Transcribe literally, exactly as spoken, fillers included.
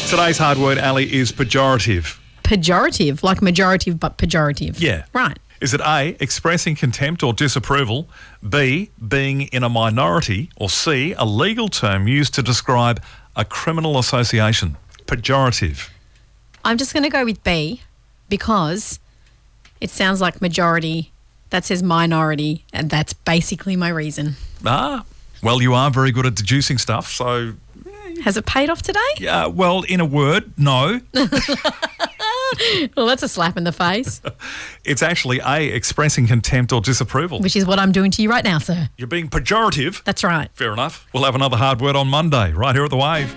Today's hard word, Ali, is pejorative. Pejorative, like majorative but pejorative. Yeah. Right. Is it A, expressing contempt or disapproval, B, being in a minority, or C, a legal term used to describe a criminal association? Pejorative. I'm just going to go with B because it sounds like majority. That says minority, and that's basically my reason. Ah, well, you are very good at deducing stuff, so... Has it paid off today? Yeah, well, in a word, no. Well, that's a slap in the face. It's actually A, expressing contempt or disapproval. Which is what I'm doing to you right now, sir. You're being pejorative. That's right. Fair enough. We'll have another hard word on Monday, right here at The Wave.